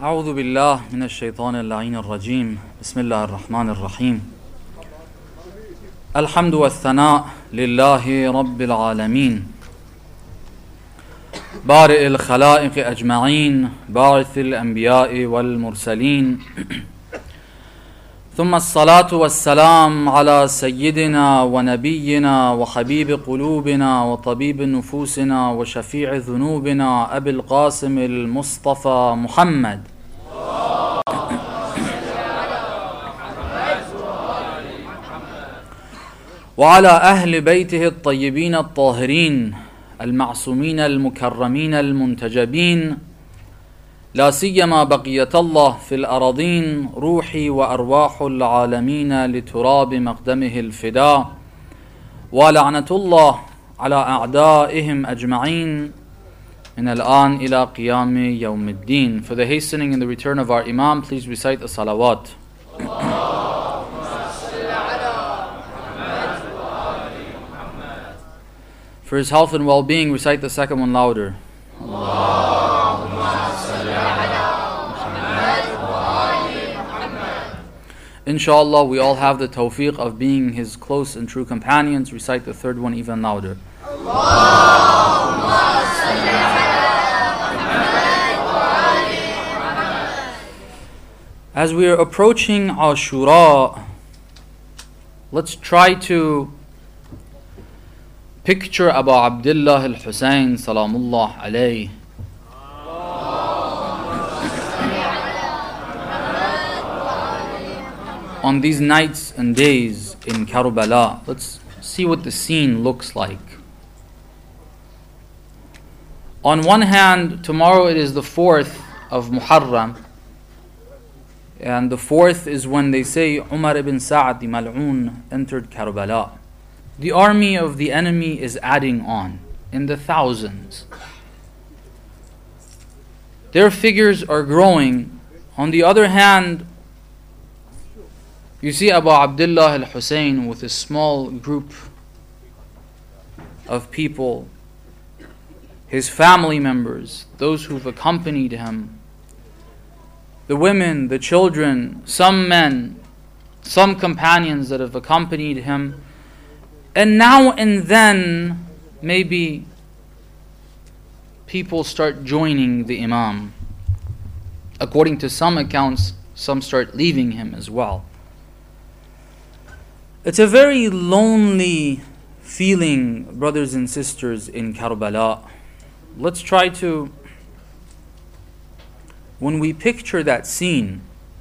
أعوذ بالله من الشيطان اللعين الرجيم. بسم الله الرحمن الرحيم. الحمد والثناء لله رب العالمين، بارئ الخلائق أجمعين، باعث الأنبياء والمرسلين، ثم الصلاة والسلام على سيدنا ونبينا وحبيب قلوبنا وطبيب نفوسنا وشفيع ذنوبنا أبي القاسم المصطفى محمد وعلى أهل بيته الطيبين الطاهرين المعصومين المكرمين المنتجبين، لا سيما بقية الله في الأراضين، روحي وأرواح العالمين لتراب مقدمه الفداء، ولعنة الله على أعدائهم أجمعين من الآن إلى قيام يوم الدين. For the hastening and the return of our Imam, please recite the salawat. For his health and well-being, recite the second one louder. Inshallah, we all have the tawfiq of being his close and true companions. Recite the third one even louder. As we are approaching Ashura, let's try to picture Abu Abdullah al-Husayn salamullah alayh. On these nights and days in Karbala. Let's see what the scene looks like. On one hand, tomorrow it is the 4th of Muharram, and the 4th is when they say Umar ibn Sa'd the Mal'un entered Karbala. The army of the enemy is adding on in the thousands. Their figures are growing. On the other hand, you see Abu Abdullah al-Husayn with a small group of people, his family members, those who've accompanied him, the women, the children, some men, some companions that have accompanied him. And now and then, maybe people start joining the Imam. According to some accounts, some start leaving him as well. It's a very lonely feeling, brothers and sisters, in Karbala. Let's try to, when we picture that scene,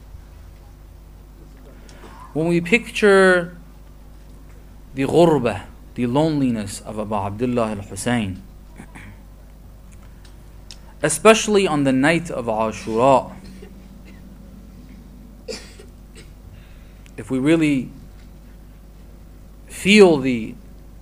when we picture the ghurbah, the loneliness of Abu Abdullah al-Husayn, especially on the night of Ashura, if we really feel the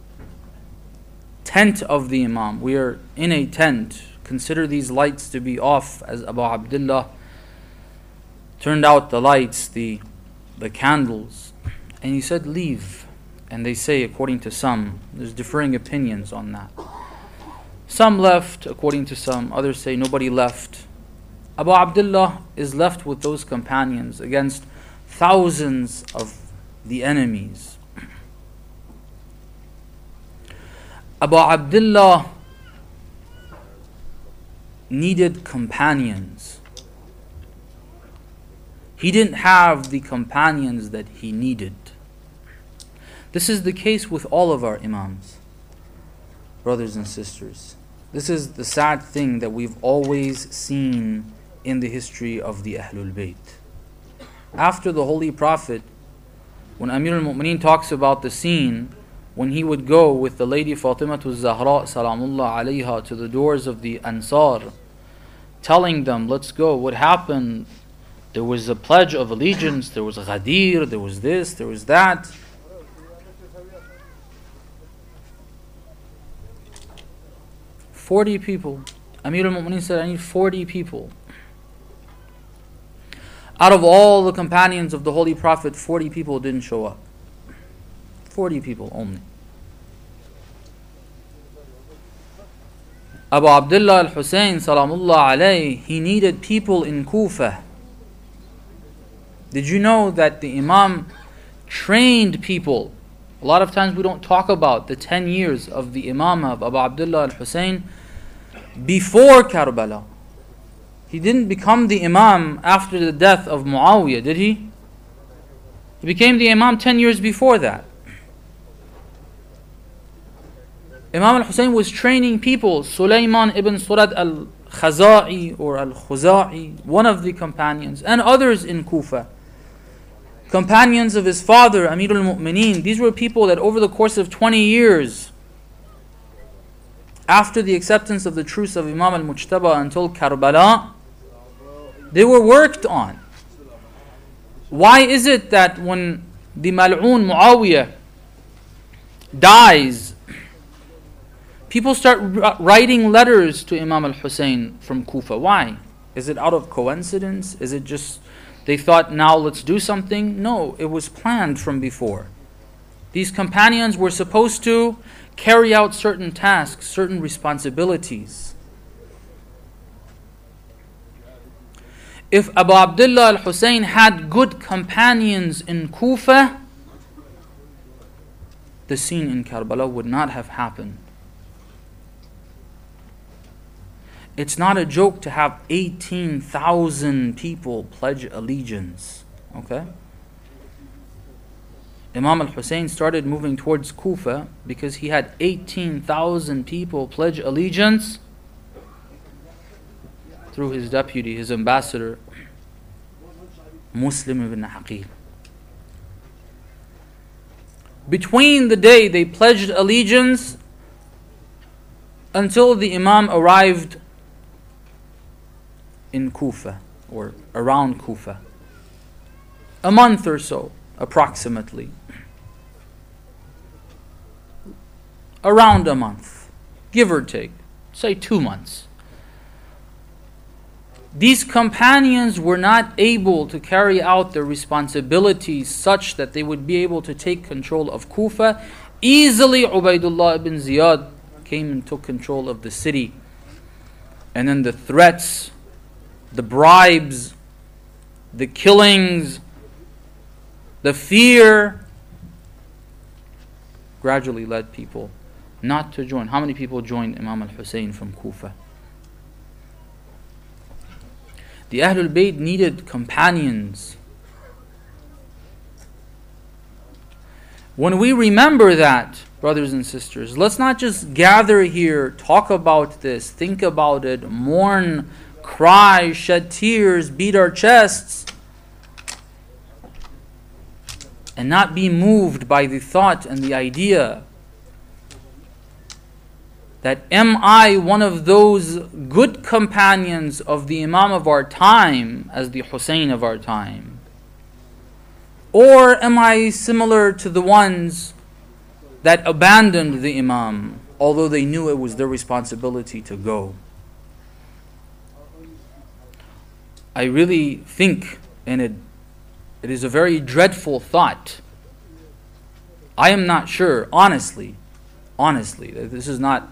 tent of the Imam, we are in a tent. Consider these lights to be off, as Abu Abdullah turned out the lights, the candles, and he said, leave. And they say, according to some, there's differing opinions on that. Some left, according to some. Others say nobody left. Abu Abdullah is left with those companions against thousands of the enemies. Abu Abdullah needed companions. He didn't have the companions that he needed. This is the case with all of our Imams, brothers and sisters. This is the sad thing that we've always seen in the history of the Ahlul Bayt. After the Holy Prophet, when Amir al-Mu'mineen talks about the scene when he would go with the lady Fatimatu Zahra salamullah alayha to the doors of the Ansar, telling them, let's go. What happened? There was a pledge of allegiance, there was a Ghadir, there was this, there was that. "40 people. Amir al-Mu'mineen said, I need 40 people. Out of all the companions of the Holy Prophet, 40 people didn't show up. 40 people only. Abu Abdullah al-Hussein salamullah alayhi, he needed people in Kufa. Did you know that the Imam trained people? A lot of times we don't talk about the 10 years of the Imam of Abu Abdullah al-Hussein before Karbala. He didn't become the Imam after the death of Muawiyah, did he? He became the Imam 10 years before that. Imam al-Hussein was training people. Sulaiman ibn Surad al-Khaza'i or al-Khuza'i, one of the companions, and others in Kufa, companions of his father, Amir al-Mu'mineen. These were people that over the course of 20 years, after the acceptance of the truce of Imam al-Mujtaba until Karbala, they were worked on. Why is it that when the Mal'un Muawiyah dies, people start writing letters to Imam al-Hussein from Kufa? Why? Is it out of coincidence? Is it just they thought, now let's do something? No, it was planned from before. These companions were supposed to carry out certain tasks, certain responsibilities. If Abu Abdullah al-Hussein had good companions in Kufa, the scene in Karbala would not have happened. It's not a joke to have 18,000 people pledge allegiance. Okay? Imam al-Hussein started moving towards Kufa because he had 18,000 people pledge allegiance through his deputy, his ambassador, Muslim ibn Aqil. Between the day they pledged allegiance until the Imam arrived in Kufa or around Kufa, a month or so approximately, around a month, give or take, say 2 months. These companions were not able to carry out their responsibilities such that they would be able to take control of Kufa. Easily Ubaidullah ibn Ziyad came and took control of the city. And then the threats, the bribes, the killings, the fear gradually led people not to join. How many people joined Imam al-Hussein from Kufa? The Ahlul Bayt needed companions. When we remember that, brothers and sisters, let's not just gather here, talk about this, think about it, mourn, cry, shed tears, beat our chests, and not be moved by the thought and the idea that am I one of those good companions of the Imam of our time as the Hussein of our time? Or am I similar to the ones that abandoned the Imam, although they knew it was their responsibility to go? I really think, and it is a very dreadful thought. I am not sure, honestly, this is not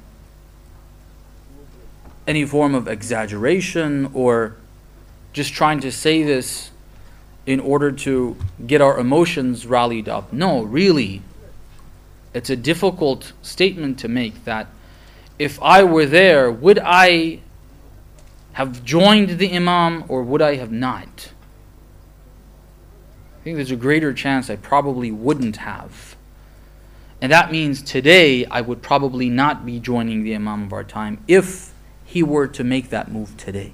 any form of exaggeration or just trying to say this in order to get our emotions rallied up. No, really, it's a difficult statement to make that if I were there, would I have joined the Imam or would I have not? I think there's a greater chance I probably wouldn't have. And that means today I would probably not be joining the Imam of our time if he were to make that move today.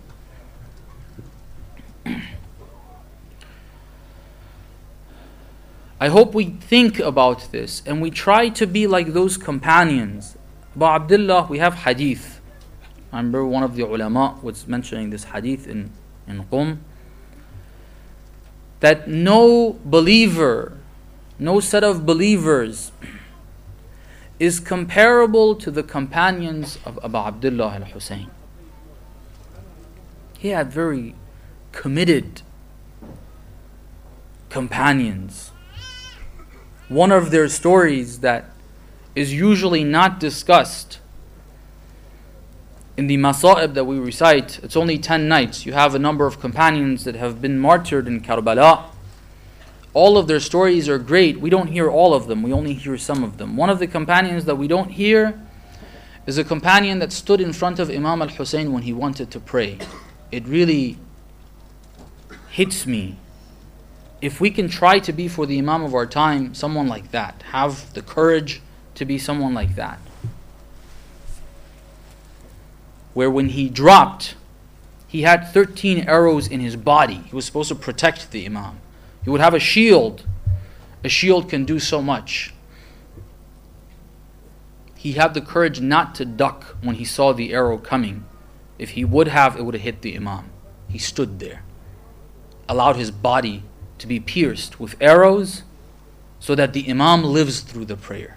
I hope we think about this and we try to be like those companions. Abu Abdullah, we have hadith. I remember one of the ulama was mentioning this hadith in Qum, that no believer, no set of believers is comparable to the companions of Abu Abdullah al-Hussein. He had very committed companions. One of their stories that is usually not discussed In the Masa'ib that we recite, it's only 10 nights. You have a number of companions that have been martyred in Karbala. All of their stories are great. We don't hear all of them. We only hear some of them. One of the companions that we don't hear is a companion that stood in front of Imam al-Hussein when he wanted to pray. It really hits me. If we can try to be for the Imam of our time, someone like that, have the courage to be someone like that. Where when he dropped, he had 13 arrows in his body. He was supposed to protect the Imam. He would have a shield. A shield can do so much. He had the courage not to duck when he saw the arrow coming. If he would have, it would have hit the Imam. He stood there, allowed his body to be pierced with arrows so that the Imam lives through the prayer.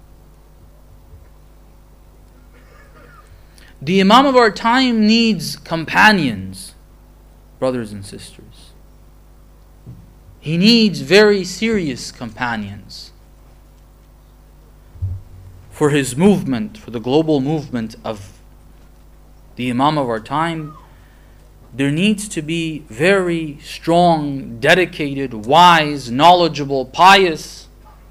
The Imam of our time needs companions, brothers and sisters. He needs very serious companions for his movement, for the global movement of the Imam of our time. There needs to be very strong, dedicated, wise, knowledgeable, pious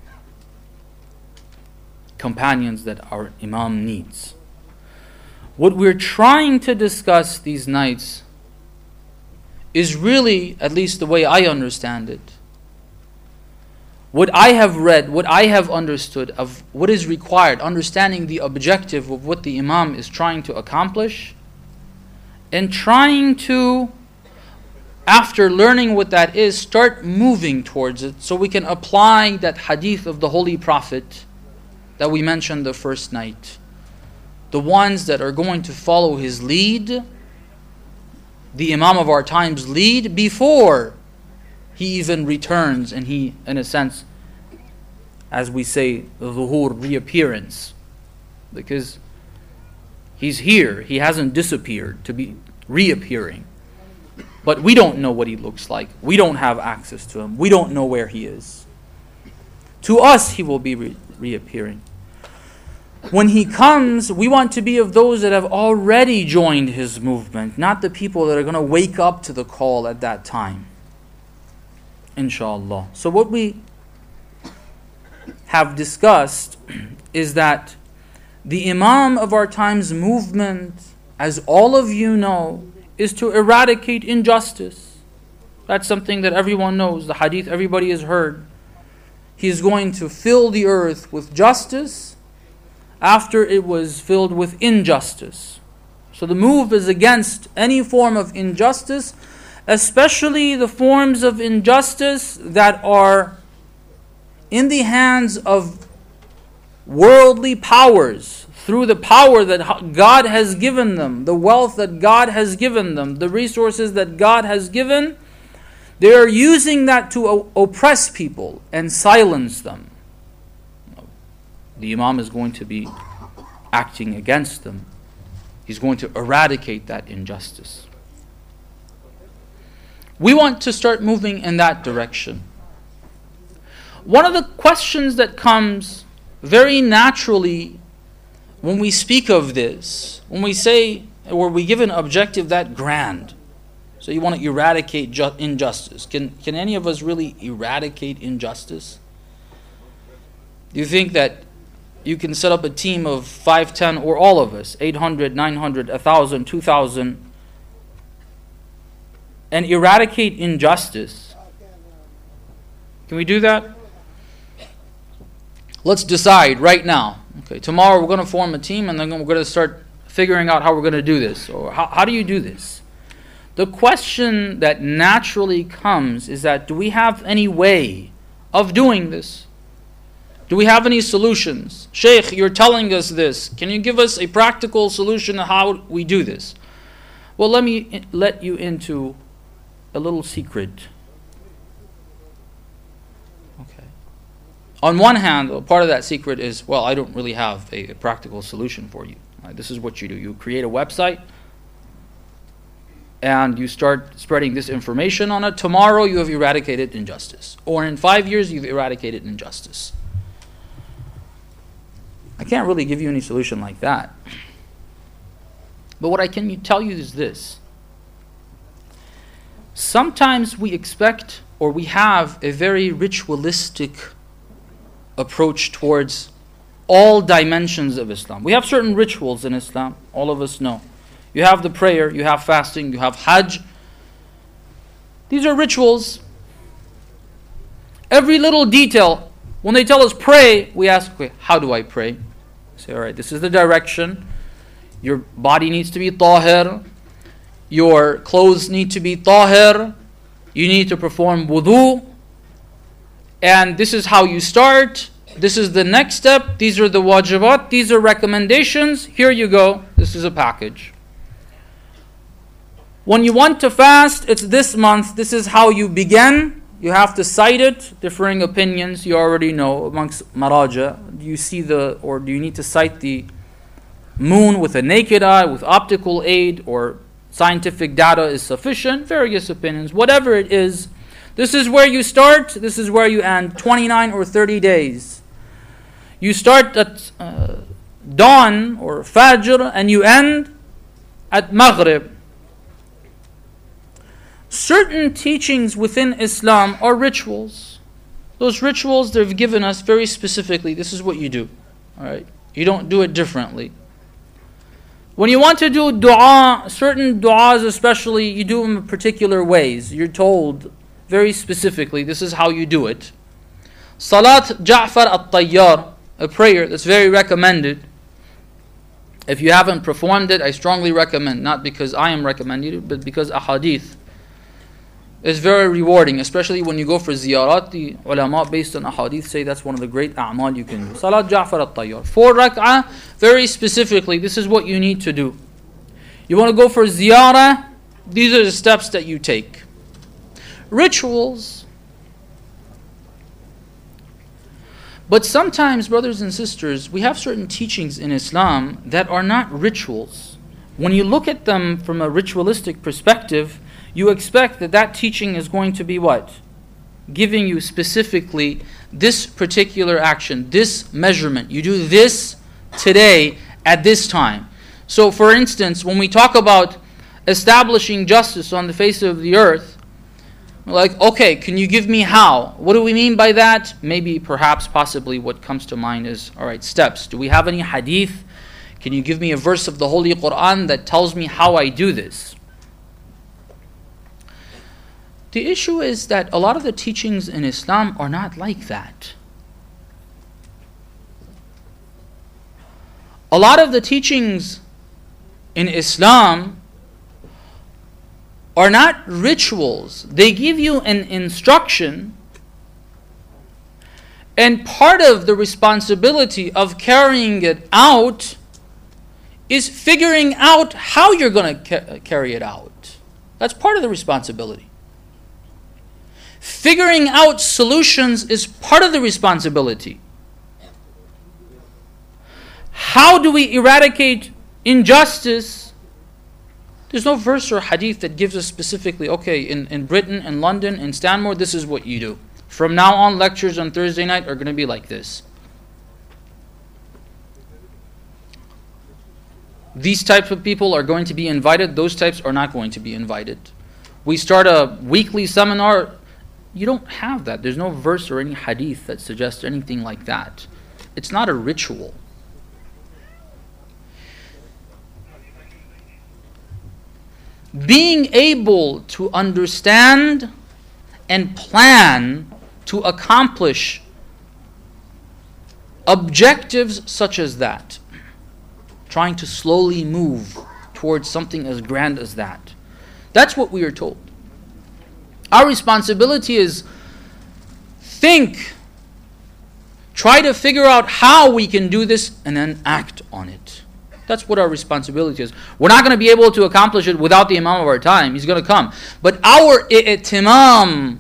companions that our Imam needs. What we're trying to discuss these nights is really, at least the way I understand it, what I have read, what I have understood of what is required, understanding the objective of what the Imam is trying to accomplish, and trying to, after learning what that is, start moving towards it so we can apply that hadith of the Holy Prophet that we mentioned the first night. The ones that are going to follow his lead, the Imam of our time's lead, before he even returns and he, in a sense, as we say, zuhur, reappearance. Because he's here, he hasn't disappeared to be reappearing. But we don't know what he looks like. We don't have access to him. We don't know where he is. To us, he will be reappearing. When he comes, we want to be of those that have already joined his movement, not the people that are going to wake up to the call at that time. Inshallah. So what we have discussed is that the Imam of our time's movement, as all of you know, is to eradicate injustice. That's something that everyone knows. The hadith everybody has heard. He is going to fill the earth with justice after it was filled with injustice. So the move is against any form of injustice, especially the forms of injustice that are in the hands of worldly powers, through the power that God has given them, the wealth that God has given them, the resources that God has given. They are using that to oppress people and silence them. The Imam is going to be acting against them. He's going to eradicate that injustice. We want to start moving in that direction. One of the questions that comes very naturally when we speak of this, when we say, or we give an objective that grand, so you want to eradicate injustice. Can any of us really eradicate injustice? Do you think that you can set up a team of 5, 10, or all of us, 800, 900, 1,000, 2,000, and eradicate injustice? Can we do that? Let's decide right now. Okay, tomorrow we're going to form a team and then we're going to start figuring out how we're going to do this. Or how do you do this? The question that naturally comes is that, do we have any way of doing this? Do we have any solutions? Shaykh, you're telling us this. Can you give us a practical solution of how we do this? Well, let me let you into a little secret. Okay. On one hand, part of that secret is, well, I don't really have a practical solution for you. This is what you do. You create a website and you start spreading this information on it. Tomorrow you have eradicated injustice. Or in 5 years you've eradicated injustice. I can't really give you any solution like that. But what I can tell you is this. Sometimes we expect, or we have, a very ritualistic approach towards all dimensions of Islam. We have certain rituals in Islam, all of us know. You have the prayer, you have fasting, you have Hajj. These are rituals. Every little detail, when they tell us pray, we ask, okay, how do I pray? We say, all right, this is the direction. Your body needs to be tahir. Your clothes need to be tahir. You need to perform wudu. And this is how you start. This is the next step. These are the wajibat. These are recommendations. Here you go. This is a package. When you want to fast, it's this month. This is how you begin. You have to cite it. Differing opinions, you already know amongst maraja. Do you see or do you need to cite the moon with a naked eye, with optical aid, or scientific data is sufficient? Various opinions. Whatever it is, this is where you start, this is where you end. 29 or 30 days. You start at dawn or fajr and you end at maghrib. Certain teachings within Islam are rituals. Those rituals they've given us very specifically. This is what you do. All right? You don't do it differently. When you want to do dua, certain duas especially, you do them in particular ways. You're told very specifically, this is how you do it. Salat Ja'far al-Tayyar, a prayer that's very recommended. If you haven't performed it, I strongly recommend, not because I am recommending it, but because ahadith is very rewarding, especially when you go for ziyarat. The ulama based on ahadith say that's one of the great a'mal you can do. Salat Ja'far al-Tayyar. 4 rak'ah, very specifically, this is what you need to do. You want to go for ziyarah, these are the steps that you take. Rituals. But sometimes, brothers and sisters, we have certain teachings in Islam that are not rituals. When you look at them from a ritualistic perspective, you expect that that teaching is going to be what? Giving you specifically this particular action, this measurement. You do this today at this time. So for instance, when we talk about establishing justice on the face of the earth, we're like, okay, can you give me how? What do we mean by that? Maybe, perhaps, possibly what comes to mind is, all right, steps. Do we have any hadith? Can you give me a verse of the Holy Quran that tells me how I do this? The issue is that a lot of the teachings in Islam are not like that. A lot of the teachings in Islam are not rituals. They give you an instruction, and part of the responsibility of carrying it out is figuring out how you're going to carry it out. That's part of the responsibility. Figuring out solutions is part of the responsibility. How do we eradicate injustice? There's no verse or hadith that gives us specifically, okay, in Britain, in London, in Stanmore, this is what you do. From now on, lectures on Thursday night are going to be like this. These types of people are going to be invited, those types are not going to be invited. We start a weekly seminar. You don't have that. There's no verse or any hadith that suggests anything like that. It's not a ritual. Being able to understand and plan to accomplish objectives such as that, trying to slowly move towards something as grand as that. That's what we are told. Our responsibility is think, try to figure out how we can do this, and then act on it. That's what our responsibility is. We're not going to be able to accomplish it without the Imam of our time. He's going to come. But our i'timam,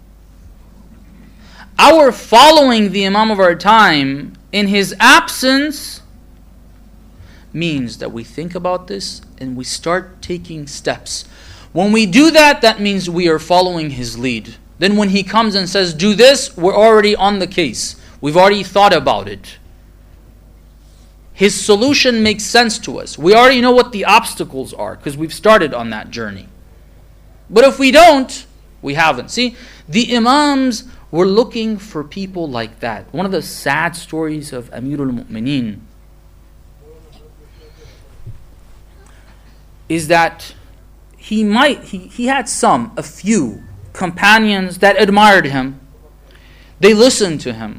our following the Imam of our time in his absence, means that we think about this and we start taking steps. When we do that, that means we are following his lead. Then when he comes and says, do this, we're already on the case. We've already thought about it. his solution makes sense to us. We already know what the obstacles are because we've started on that journey. But if we don't, we haven't. See, the Imams were looking for people like that. One of the sad stories of Amirul Mu'mineen is that he had a few companions that admired him. They listened to him.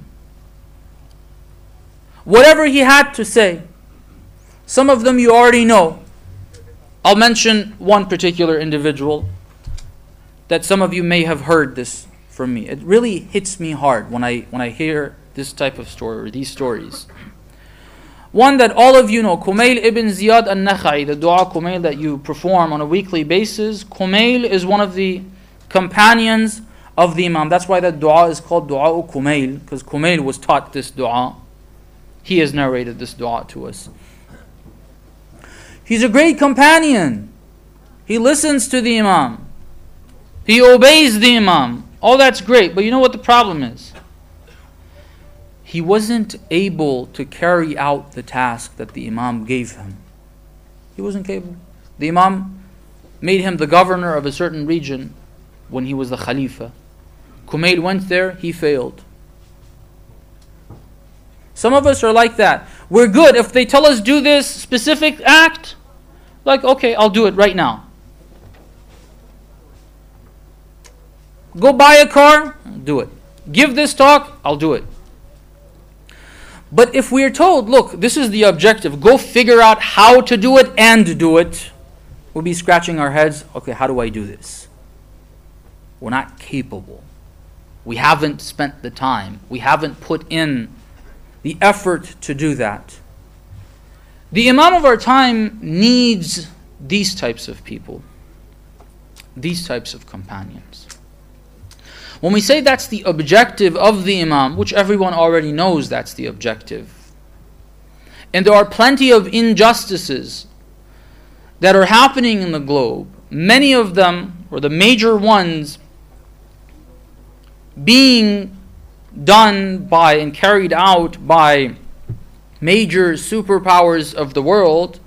Whatever he had to say, some of them you already know. I'll mention one particular individual that some of you may have heard this from me. It really hits me hard when I hear this type of story or these stories. One that all of you know, Kumail ibn Ziyad al-Nakha'i, the dua Kumail that you perform on a weekly basis. Kumail is one of the companions of the Imam. That's why that dua is called Dua Kumail, because Kumail was taught this dua. He has narrated this dua to us. He's a great companion. He listens to the Imam. He obeys the Imam. All that's great, but you know what the problem is? He wasn't able to carry out the task that the Imam gave him. He wasn't capable. The Imam made him the governor of a certain region when he was the Khalifa. Kumail went there, he failed. Some of us are like that. We're good. If they tell us do this specific act, like, okay, I'll do it right now. Go buy a car, do it. Give this talk, I'll do it. But if we're told, look, this is the objective, go figure out how to do it and do it, we'll be scratching our heads, okay, how do I do this? We're not capable. We haven't spent the time. We haven't put in the effort to do that. The Imam of our time needs these types of people, these types of companions. When we say that's the objective of the Imam, which everyone already knows that's the objective, and there are plenty of injustices that are happening in the globe, many of them, or the major ones, being done by and carried out by major superpowers of the world,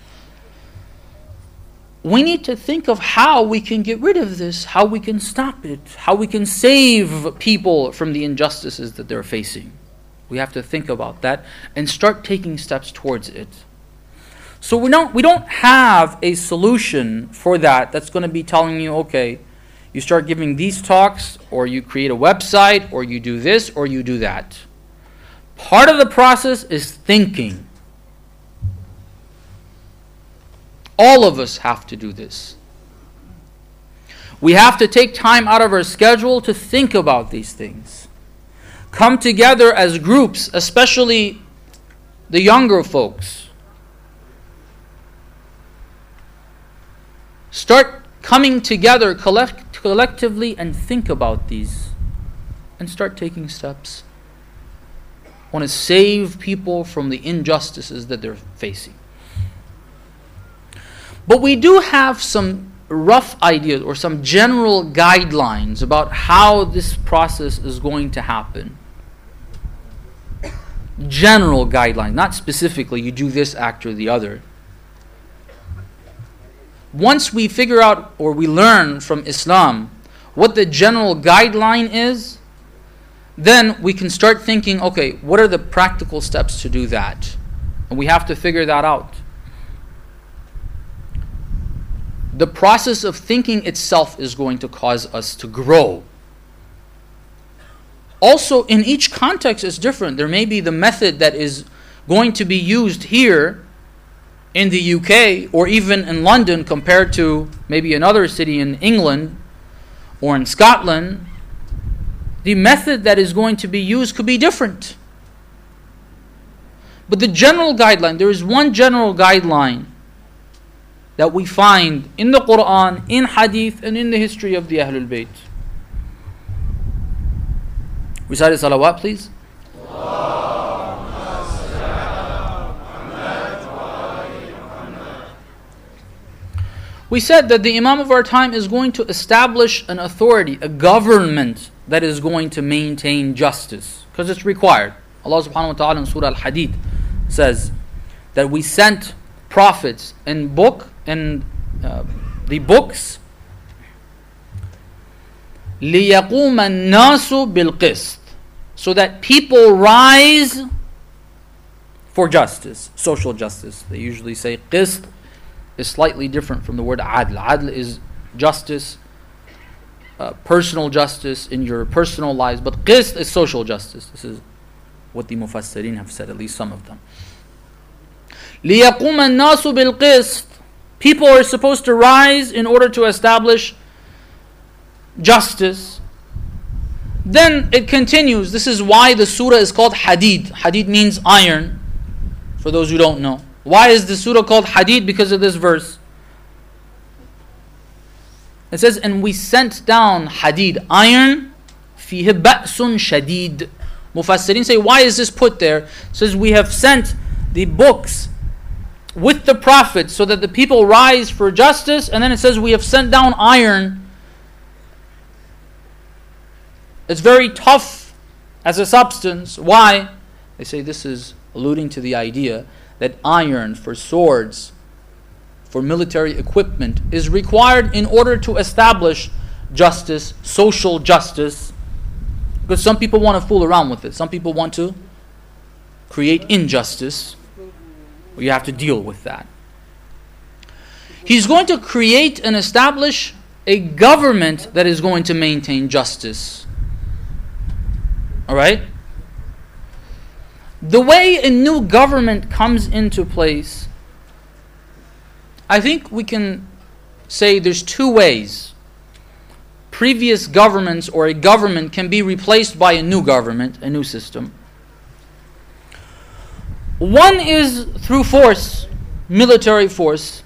we need to think of how we can get rid of this, how we can stop it, how we can save people from the injustices that they're facing. We have to think about that and start taking steps towards it. So we don't have a solution for that that's going to be telling you, okay, you start giving these talks, or you create a website, or you do this, or you do that. Part of the process is thinking. All of us have to do this. We have to take time out of our schedule to think about these things. Come together as groups, especially the younger folks. Start coming together collectively and think about these and start taking steps. I want to save people from the injustices that they're facing. But we do have some rough ideas or some general guidelines about how this process is going to happen. General guidelines, not specifically you do this act or the other. Once we figure out or we learn from Islam what the general guideline is, then we can start thinking, okay, what are the practical steps to do that? And we have to figure that out. The process of thinking itself is going to cause us to grow. Also, in each context is different. There may be the method that is going to be used here in the UK or even in London compared to maybe another city in England or in Scotland. The method that is going to be used could be different. But the general guideline, there is one general guideline that we find in the Quran, in Hadith, and in the history of the Ahlul Bayt. Recite a salawat, please. We said that the Imam of our time is going to establish an authority, a government that is going to maintain justice, because it's required. Allah subhanahu wa ta'ala in Surah Al-Hadid says, that we sent prophets and the books لِيَقُومَ النَّاسُ بِالْقِسْطِ, so that people rise for justice, social justice. They usually say qist is slightly different from the word adl. Adl is justice, personal justice in your personal lives, but qist is social justice. This is what the mufassirin have said, at least some of them. لِيَقُومَ النَّاسُ بِالْقِسْطِ, people are supposed to rise in order to establish justice. Then it continues. This is why the surah is called Hadid. Hadid means iron, for those who don't know. Why is the surah called Hadid? Because of this verse. It says, and we sent down Hadid, iron, فِيهِ بَأْسٌ شَدِيد. Mufassirin say, why is this put there? It says, we have sent the books with the prophets so that the people rise for justice. And then it says, we have sent down iron. It's very tough as a substance. Why? They say this is alluding to the idea that iron for swords, for military equipment, is required in order to establish justice, social justice. Because some people want to fool around with it. Some people want to create injustice. Well, you have to deal with that. He's going to create and establish a government that is going to maintain justice. Alright? The way a new government comes into place, I think we can say there's two ways. Previous governments or a government can be replaced by a new government, a new system. One is through force, military force.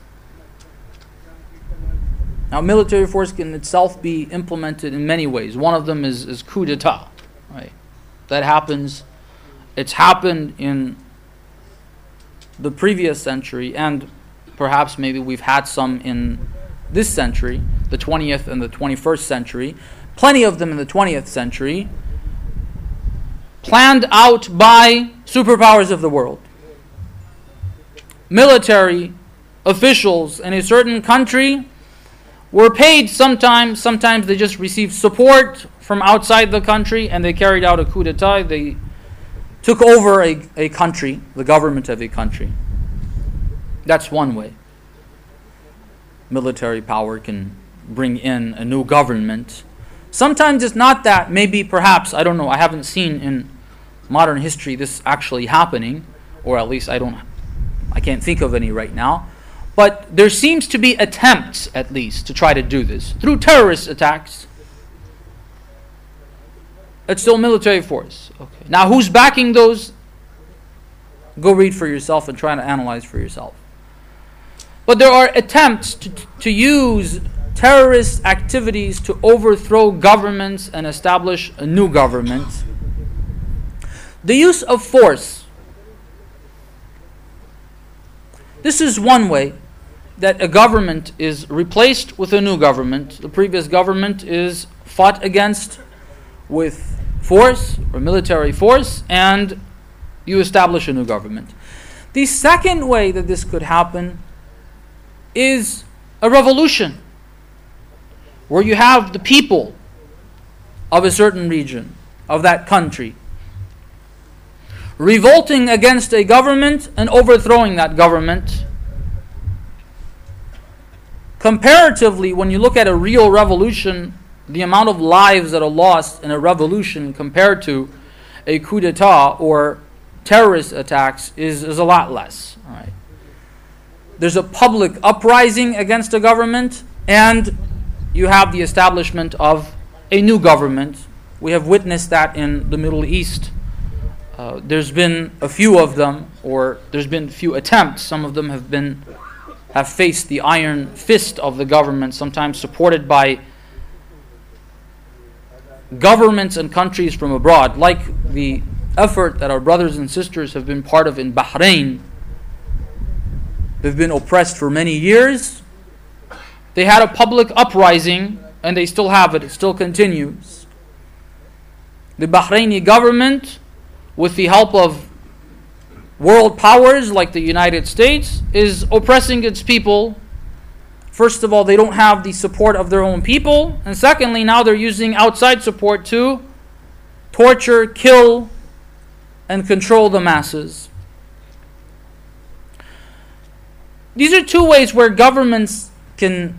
Now, military force can itself be implemented in many ways. One of them is coup d'etat. Right? That happens. It's happened in the previous century, and perhaps maybe we've had some in this century, the 20th and the 21st century. Plenty of them in the 20th century, planned out by superpowers of the world. Military officials in a certain country were paid sometimes they just received support from outside the country, and they carried out a coup d'etat. They took over a country, the government of a country. That's one way. Military power can bring in a new government. Sometimes it's not that. Maybe, perhaps, I don't know. I haven't seen in modern history this actually happening, or at least I can't think of any right now. But there seems to be attempts, at least, to try to do this through terrorist attacks. It's still military force. Okay. Now, who's backing those? Go read for yourself and try to analyze for yourself. But there are attempts to use terrorist activities to overthrow governments and establish a new government. The use of force. This is one way that a government is replaced with a new government. The previous government is fought against with force or military force, and you establish a new government. The second way that this could happen is a revolution, where you have the people of a certain region, of that country, revolting against a government and overthrowing that government. Comparatively, when you look at a real revolution, the amount of lives that are lost in a revolution compared to a coup d'etat or terrorist attacks is a lot less. All right. There's a public uprising against a government, and you have the establishment of a new government. We have witnessed that in the Middle East. There's been a few of them, or there's been few attempts. Some of them have faced the iron fist of the government, sometimes supported by governments and countries from abroad, like the effort that our brothers and sisters have been part of in Bahrain. They've been oppressed for many years. They had a public uprising, and they still have it. It still continues. The Bahraini government, with the help of world powers like the United States is oppressing its people. First of all, they don't have the support of their own people. And secondly, now they're using outside support to torture, kill, and control the masses. These are two ways where governments can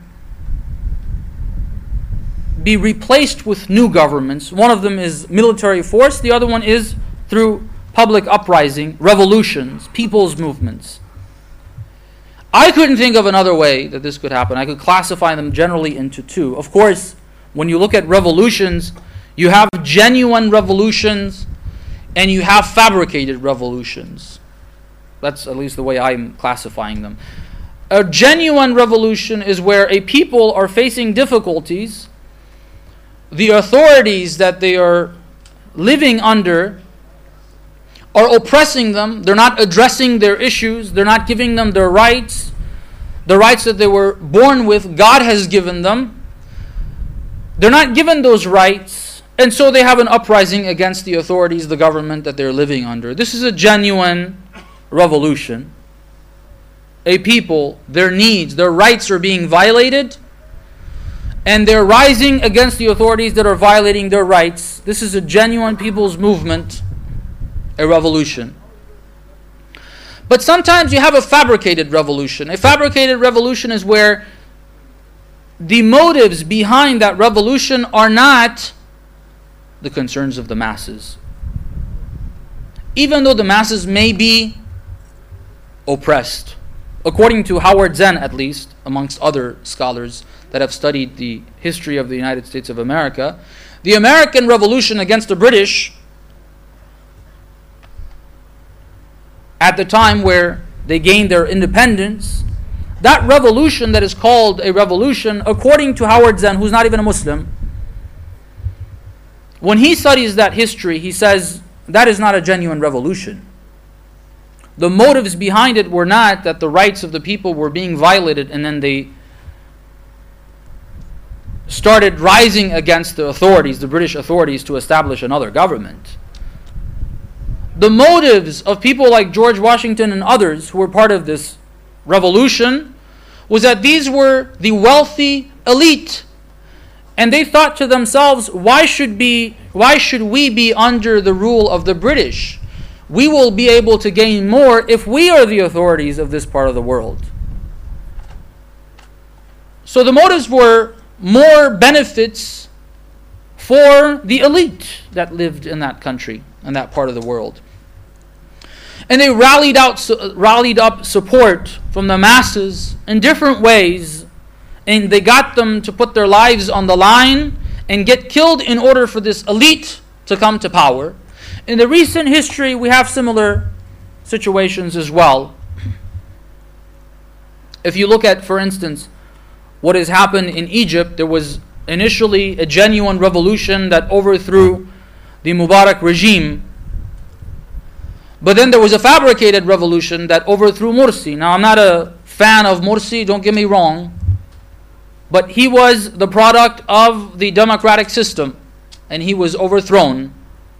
be replaced with new governments. One of them is military force. The other one is through public uprising, revolutions, people's movements. I couldn't think of another way that this could happen. I could classify them generally into two. Of course, when you look at revolutions, you have genuine revolutions and you have fabricated revolutions. That's at least the way I'm classifying them. A genuine revolution is where a people are facing difficulties. The authorities that they are living under are oppressing them. They're not addressing their issues. They're not giving them their rights. The rights that they were born with, God has given them. They're not given those rights. And so they have an uprising against the authorities, the government that they're living under. This is a genuine revolution. A people, their needs, their rights are being violated, and they're rising against the authorities that are violating their rights. This is a genuine people's movement, a revolution. But sometimes you have a fabricated revolution. A fabricated revolution is where the motives behind that revolution are not the concerns of the masses. Even though the masses may be oppressed. According to Howard Zinn, at least, amongst other scholars that have studied the history of the United States of America, the American Revolution against the British, at the time where they gained their independence, that revolution that is called a revolution, according to Howard Zinn, who's not even a Muslim, when he studies that history, he says that is not a genuine revolution. The motives behind it were not that the rights of the people were being violated and then they started rising against the authorities, the British authorities, to establish another government. The motives of people like George Washington and others who were part of this revolution was that these were the wealthy elite. And they thought to themselves, why should we be under the rule of the British? We will be able to gain more if we are the authorities of this part of the world. So the motives were more benefits for the elite that lived in that country and that part of the world. And they rallied up support from the masses in different ways, and they got them to put their lives on the line and get killed in order for this elite to come to power. In the recent history, we have similar situations as well. If you look at, for instance, what has happened in Egypt, there was initially a genuine revolution that overthrew the Mubarak regime. But then there was a fabricated revolution that overthrew Morsi. Now, I'm not a fan of Morsi, don't get me wrong, but he was the product of the democratic system, and he was overthrown.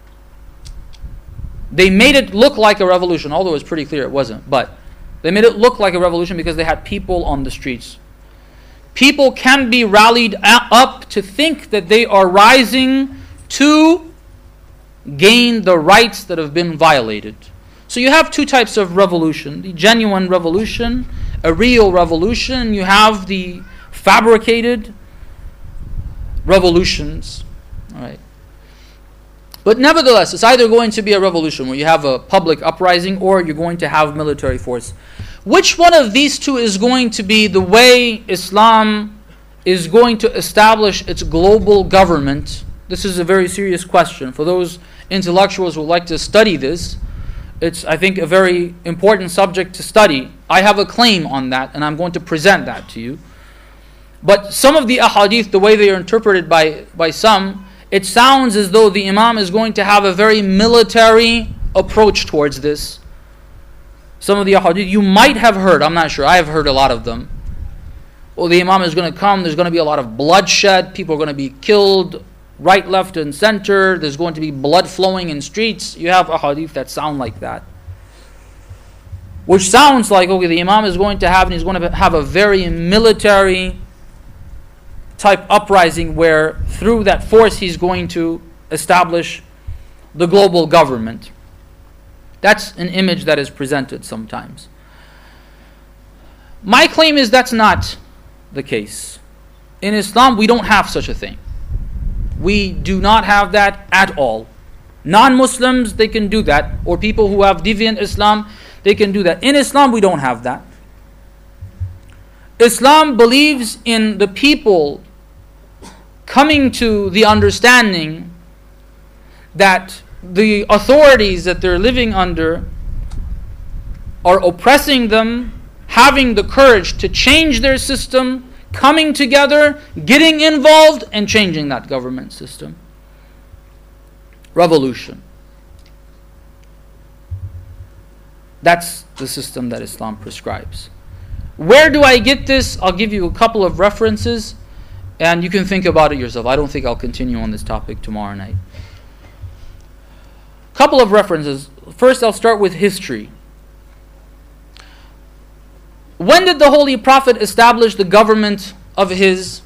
They made it look like a revolution, although it's pretty clear it wasn't. But they made it look like a revolution because they had people on the streets. People can be rallied up to think that they are rising to gain the rights that have been violated. So you have two types of revolution. The genuine revolution, a real revolution. You have the fabricated revolutions. All right. But nevertheless, it's either going to be a revolution where you have a public uprising or you're going to have military force. Which one of these two is going to be the way Islam is going to establish its global government? This is a very serious question. For those intellectuals who like to study this, it's, I think, a very important subject to study. I have a claim on that, and I'm going to present that to you. But some of the ahadith, the way they are interpreted by some, it sounds as though the Imam is going to have a very military approach towards this. Some of the ahadith you might have heard, I'm not sure, I have heard a lot of them. Well, the Imam is going to come, there's going to be a lot of bloodshed, people are going to be killed, right, left, and center, there's going to be blood flowing in streets. You have ahadith that sound like that. which sounds like, okay, the Imam is going to have, and he's going to have a very military type uprising where through that force he's going to establish the global government. That's an image that is presented sometimes. My claim is that's not the case. In Islam, we don't have such a thing. We do not have that at all. Non-Muslims, they can do that, or people who have deviant Islam, they can do that. In Islam, we don't have that. Islam believes in the people coming to the understanding that the authorities that they're living under are oppressing them, having the courage to change their system, coming together, getting involved, and changing that government system. Revolution. That's the system that Islam prescribes. Where do I get this? I'll give you a couple of references, and you can think about it yourself. I don't think I'll continue on this topic tomorrow night. Couple of references. First, I'll start with history. When did the Holy Prophet establish the government of his?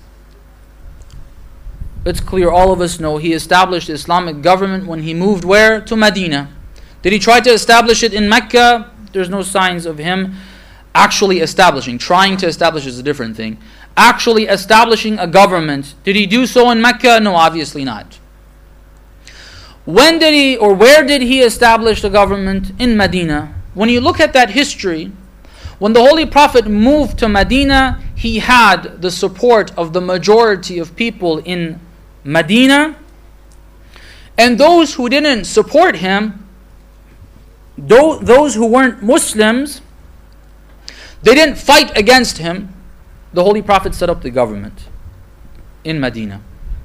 It's clear, all of us know he established the Islamic government when he moved where? To Medina. Did he try to establish it in Mecca? There's no signs of him actually establishing. Trying to establish is a different thing. Actually establishing a government. Did he do so in Mecca? No, obviously not. When did he, or where did he establish the government? In Medina. When you look at that history, when the Holy Prophet moved to Medina, he had the support of the majority of people in Medina. And those who didn't support him, those who weren't Muslims, they didn't fight against him. The Holy Prophet set up the government in Medina.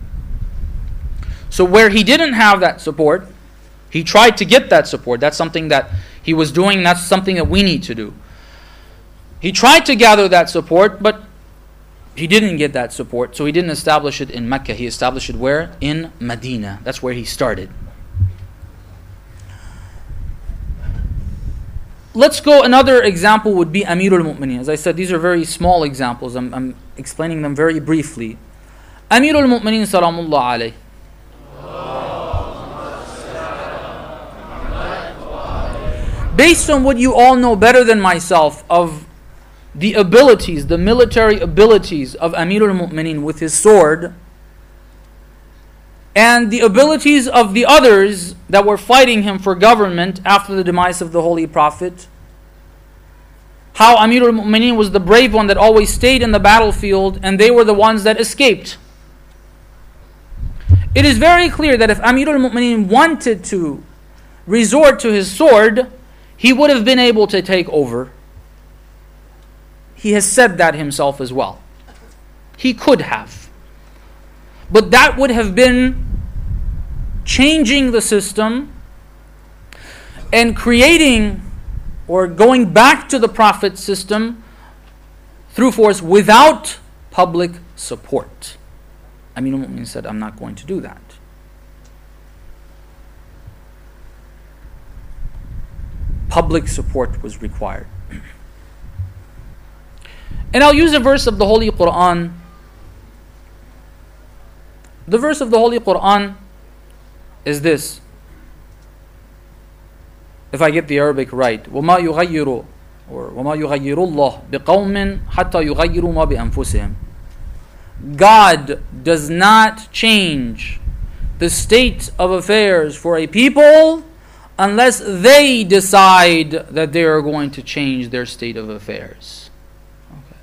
So where he didn't have that support, he tried to get that support. That's something that he was doing, and that's something that we need to do. He tried to gather that support, but he didn't get that support. So he didn't establish it in Mecca. He established it where? In Medina. That's where he started. Let's go, another example would be Amirul Mu'mineen. As I said, these are very small examples. I'm explaining them very briefly. Amirul Mu'mineen Salamullah alayh. Based on what you all know better than myself of the abilities, the military abilities of Amirul Mu'mineen with his sword, and the abilities of the others that were fighting him for government after the demise of the Holy Prophet, how Amirul Mu'mineen was the brave one that always stayed in the battlefield, and they were the ones that escaped. It is very clear that if Amirul Mu'mineen wanted to resort to his sword, he would have been able to take over. He has said that himself as well. He could have. But that would have been changing the system and creating or going back to the Prophet's system through force without public support. Amirul Mu'mineen said, I'm not going to do that. Public support was required. And I'll use a verse of the Holy Quran. The verse of the Holy Quran is this. If I get the Arabic right. وَمَا يُغَيِّرُ or وَمَا يُغَيِّرُ اللَّهُ بِقَوْمٍ حَتَّى يُغَيِّرُوا مَا بِأَنفُسِهِمْ. God does not change the state of affairs for a people unless they decide that they are going to change their state of affairs. Okay.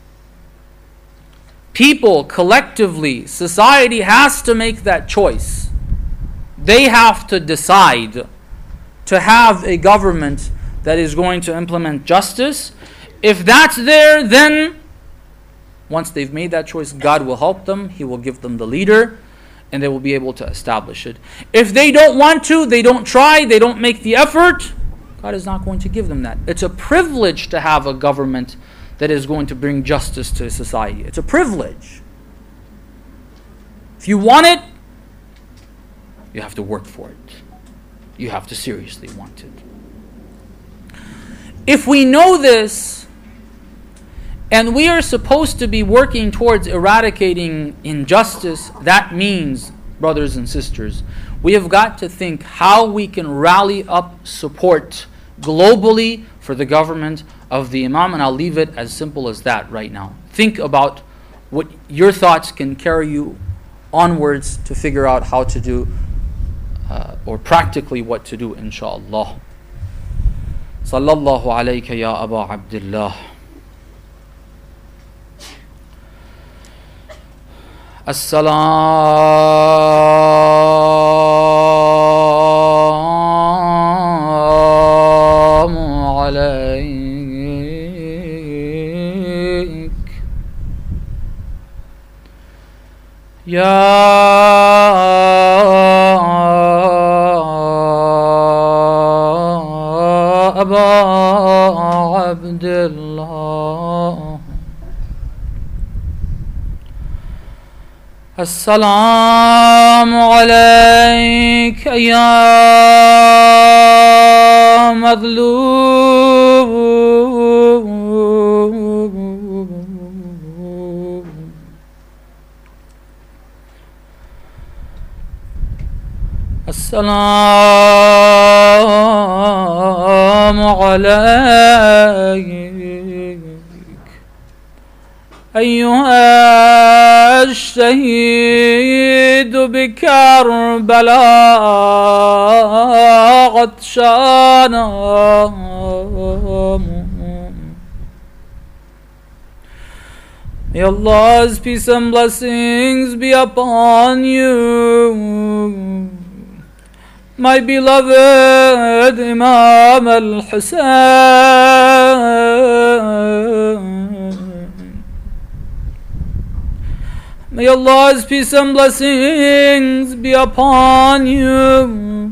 People, collectively, society has to make that choice. They have to decide to have a government that is going to implement justice. If that's there, then once they've made that choice, God will help them. He will give them the leader, and they will be able to establish it. If they don't want to, they don't try, they don't make the effort, God is not going to give them that. It's a privilege to have a government that is going to bring justice to society. It's a privilege. If you want it, you have to work for it. You have to seriously want it. If we know this, and we are supposed to be working towards eradicating injustice, that means, brothers and sisters, we have got to think how we can rally up support globally for the government of the Imam, and I'll leave it as simple as that right now. Think about what your thoughts can carry you onwards to figure out how to do, or practically what to do, inshaAllah. Sallallahu alayka ya Aba Abdullah. Assalamu alayk ya Aba Abdullah. Assalamu alayk ya madlub. Assalamu alayk أيها الشهيد بكربلاء عطشانا. May Allah's peace and blessings be upon you, my beloved Imam al-Hussein. May Allah's peace and blessings be upon you,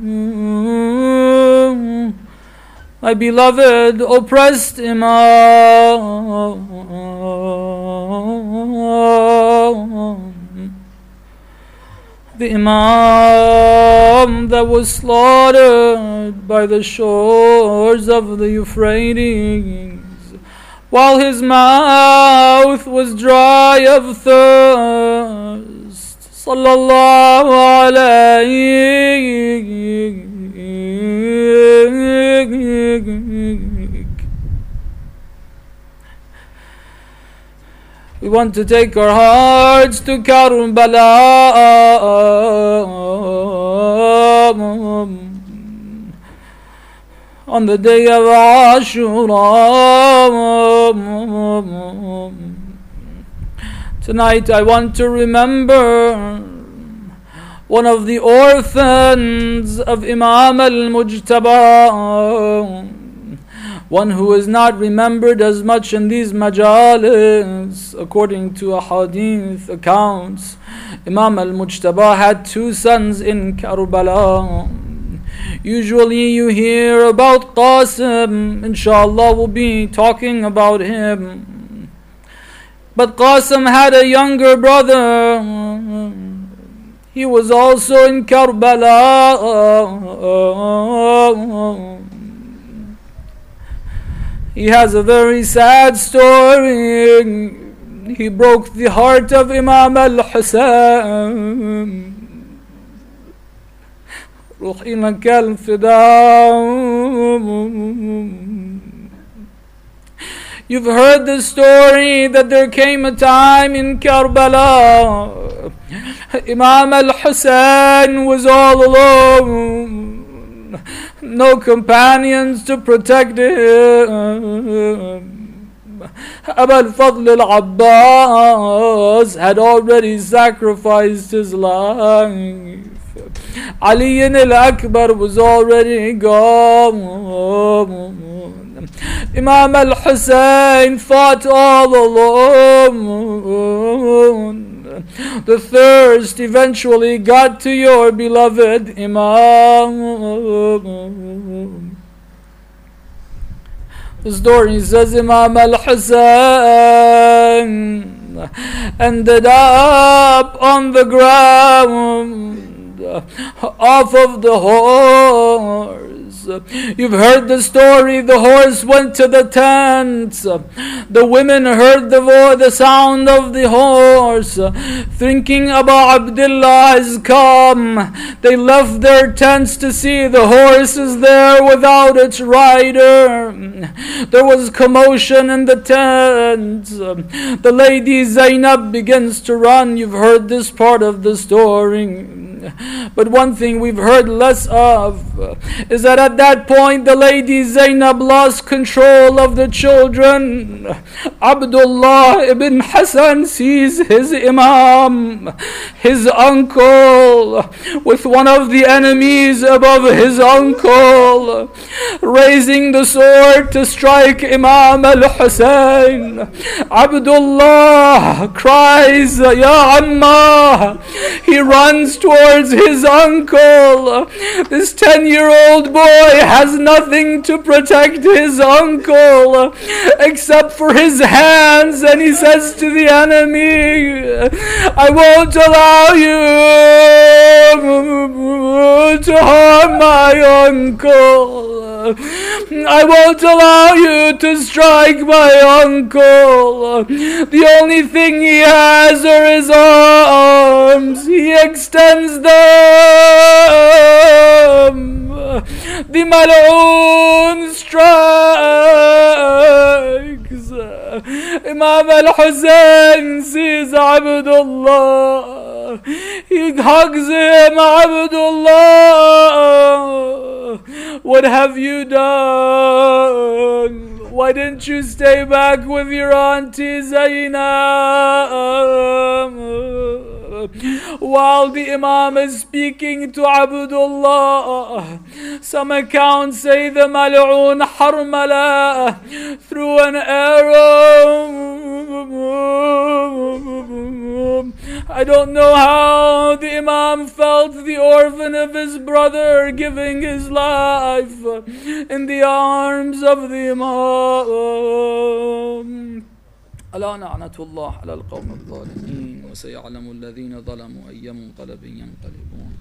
my beloved oppressed Imam. The Imam that was slaughtered by the shores of the Euphrates, while his mouth was dry of thirst. Sallallahu alayhi. We want to take our hearts to Karbala on the day of Ashura. Tonight I want to remember one of the orphans of Imam al-Mujtaba, one who is not remembered as much in these majalis. According to a hadith accounts, Imam al-Mujtaba had two sons in Karbala. Usually you hear about Qasim, inshallah we'll be talking about him. But Qasim had a younger brother. He was also in Karbala. He has a very sad story. He broke the heart of Imam al-Hussein. روحي لك الفداء. You've heard the story that there came a time in Karbala, Imam al-Hussein was all alone, no companions to protect him. Abu al-Fadl al-Abbas had already sacrificed his life. Ali al-Akbar was already gone. Imam al-Hussein fought all alone. The thirst eventually got to your beloved Imam. The story says Imam al-Hussein ended up on the ground off of the horse, horse. You've heard the story. The horse went to the tent. The women heard the sound of the horse, thinking Abu Abdullah has come. They left their tents to see the horse is there without its rider. There was commotion in the tent. The lady Zainab begins to run. You've heard this part of the story. But one thing we've heard less of is that at that point the lady Zainab lost control of the children. Abdullah ibn Hassan sees his imam, his uncle, with one of the enemies above his uncle, raising the sword to strike Imam al-Hussein. Abdullah cries, Ya Amma. He runs towards his uncle. This 10-year-old boy has nothing to protect his uncle except for his hands, and he says to the enemy, I won't allow you to harm my uncle. I won't allow you to strike my uncle. The only thing he has are his arms. He extends them. The Mal'oon strikes. Imam al-Hussein sees Abdullah. He hugs him. Abdullah, what have you done? Why didn't you stay back with your auntie Zainab? While the Imam is speaking to Abdullah, some accounts say the Mal'oon Harmala threw an arrow. I don't know how the Imam felt the orphan of his brother giving his life in the arms of the Imam. ألا نعنة الله على القوم الظالمين وسيعلم الذين ظلموا أي منقلب ينقلبون